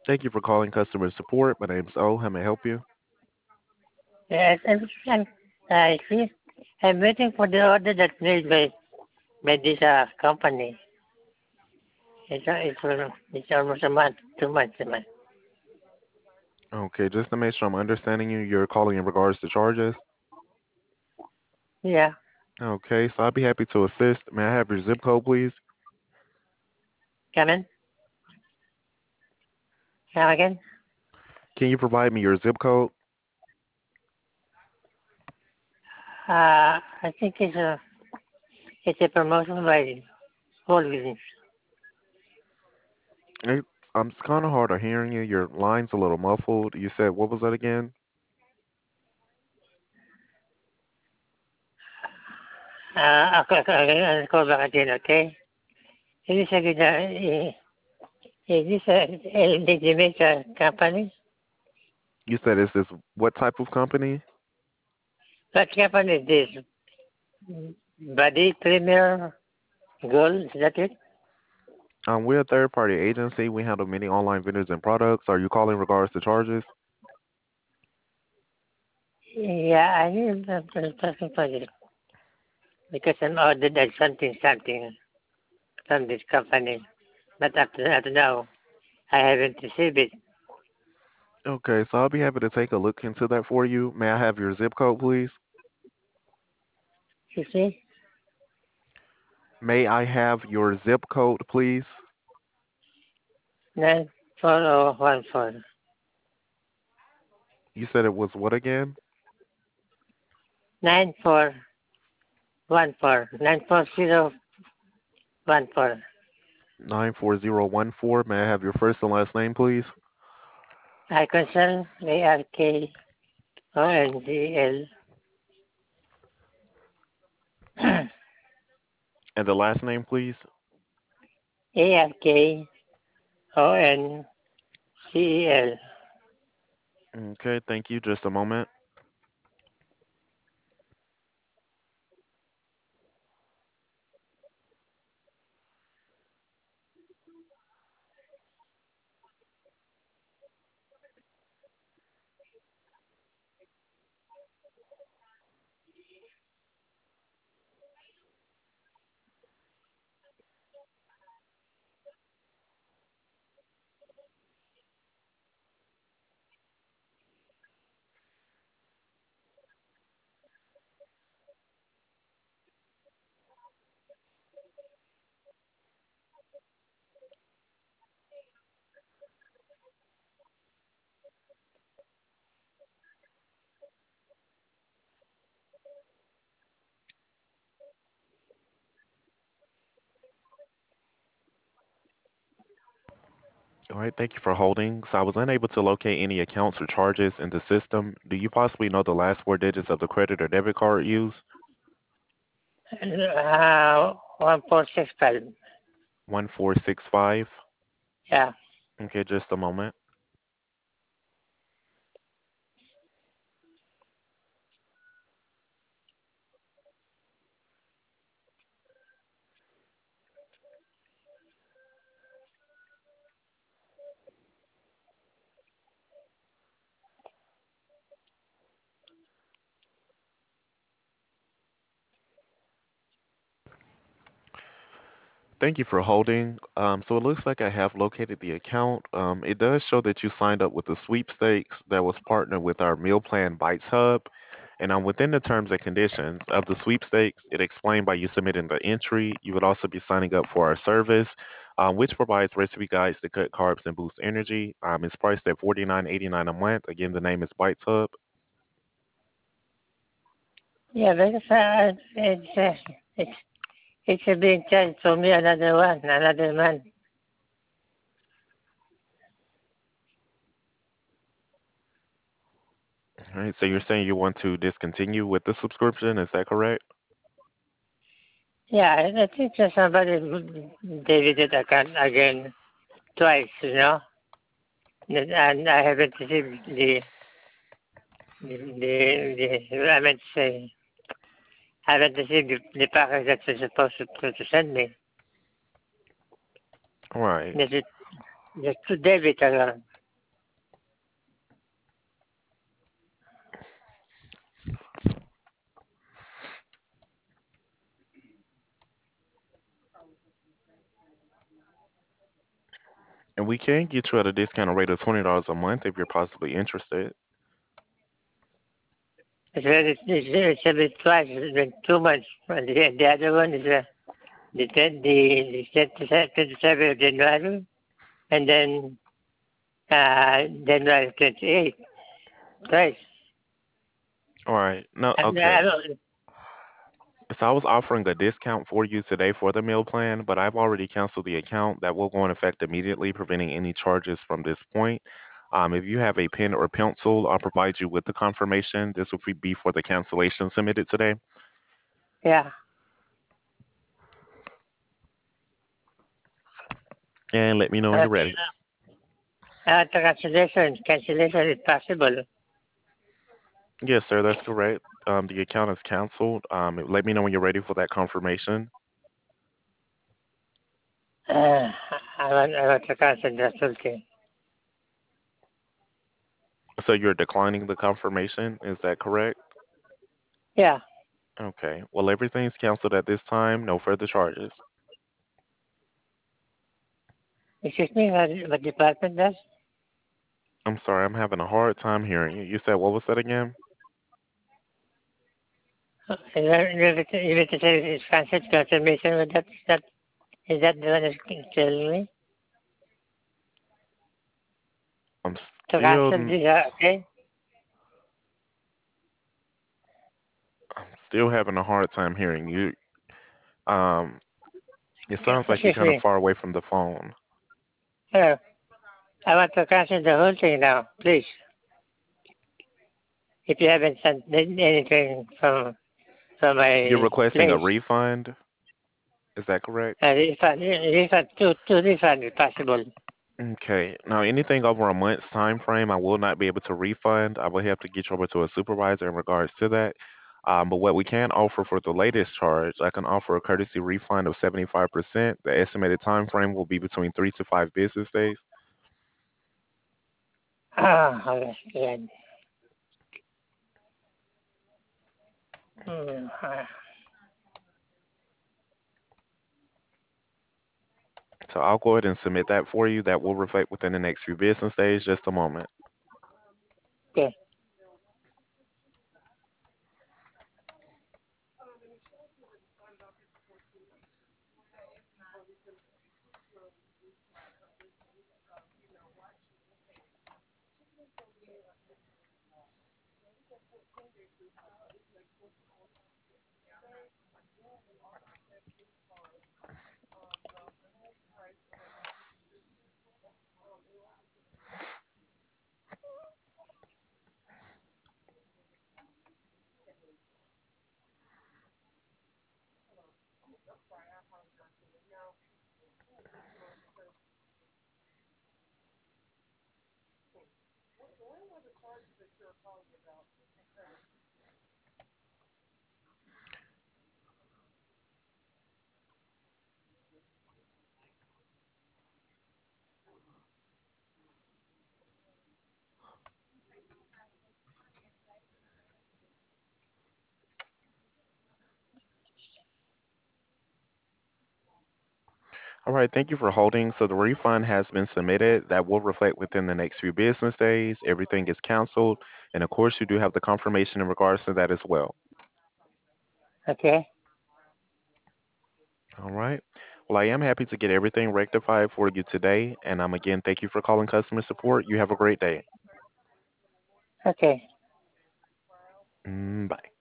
Thank you for calling customer support. My name's O. How may I help you? Yes, I see. I'm waiting for the order that's made by this company. It's almost a month, 2 months a month. Okay, just to make sure I'm understanding you, you're calling in regards to charges. Yeah, Okay, so I'll be happy to assist. May I have your zip code, please? come in. Come again. Can you provide me your zip code? I think it's a promotion by Whole Business. It's kind of hard of hearing you. Your line's a little muffled. You said, what was that again? Okay, I'll call back again, okay? Is this a good, is this a legitimate company? You said, is this what type of company? What company is this? Body Premier Gold, is that it? We're a third-party agency. We handle many online vendors and products. Are you calling in regards to charges? Yeah, I need the person for this because I'm ordered at something from this company. But up to now, I haven't received it. Okay, so I'll be happy to take a look into that for you. May I have your zip code, please? You see? May I have your zip code, please? 94014. You said it was what again? 9414. 94014. 94014. May I have your first and last name, please? I concern ARKONGL. And the last name, please? ARKONCEL. Okay, thank you. Just a moment. All right, thank you for holding. So I was unable to locate any accounts or charges in the system. Do you possibly know the last four digits of the credit or debit card used? 1465. 1465. Yeah. Okay, just a moment. Thank you for holding. So it looks like I have located the account. It does show that you signed up with the sweepstakes that was partnered with our meal plan Bites Hub. And within the terms and conditions of the sweepstakes, it explained by you submitting the entry, you would also be signing up for our service, which provides recipe guides to cut carbs and boost energy. It's priced at $49.89 a month. Again, the name is Bites Hub. Yeah, because it's, it's a big chance for me another one, another month. All right, so you're saying you want to discontinue with the subscription, is that correct? Yeah, I think that somebody deleted account again twice, and I haven't received I meant to say, I haven't received the package that you're supposed to send me. All right. There's a, there's two debit account. And we can get you at a discounted rate of $20 a month if you're possibly interested. It's a bit twice, it's been 2 months. And the other one is the 27th of January, and then January 28th, twice. All right. No, And I okay. don't, So I was offering a discount for you today for the meal plan, but I've already canceled the account. That will go in effect immediately, preventing any charges from this point. If you have a pen or pencil, I'll provide you with the confirmation. This will be for the cancellation submitted today. yeah. And let me know when Uh, you're ready. the cancellation is possible. Yes, sir, that's correct. The account is canceled. Let me know when you're ready for that confirmation. Uh, I want to cancel the whole thing. So you're declining the confirmation, is that correct? Yeah. Okay. Well, everything's canceled at this time. No further charges. Excuse me, what department does? I'm sorry, I'm having a hard time hearing you. You said what was that again? Invitation is cancelled confirmation, but is that the one that's telling me? I'm To still, cancel this, okay? I'm still having a hard time hearing you. Um, it sounds like you're Excuse kind of me. far away from the phone. Hello. I want to cancel the whole thing now, please. If you haven't sent anything from You're my requesting a place, refund? Is that correct? two refund if possible. Okay. Now, anything over a month's time frame, I will not be able to refund. I will have to get you over to a supervisor in regards to that. But what we can offer for the latest charge, I can offer a courtesy refund of 75%. The estimated time frame will be between 3 to 5 business days. Okay. Yeah. Mm, So I'll go ahead and submit that for you. That will reflect within the next few business days. Just a moment. okay. All right, thank you for holding. So the refund has been submitted. That will reflect within the next few business days. Everything is canceled. And of course, you do have the confirmation in regards to that as well. Okay. All right. Well, I am happy to get everything rectified for you today. And again, thank you for calling customer support. You have a great day. Okay. Bye.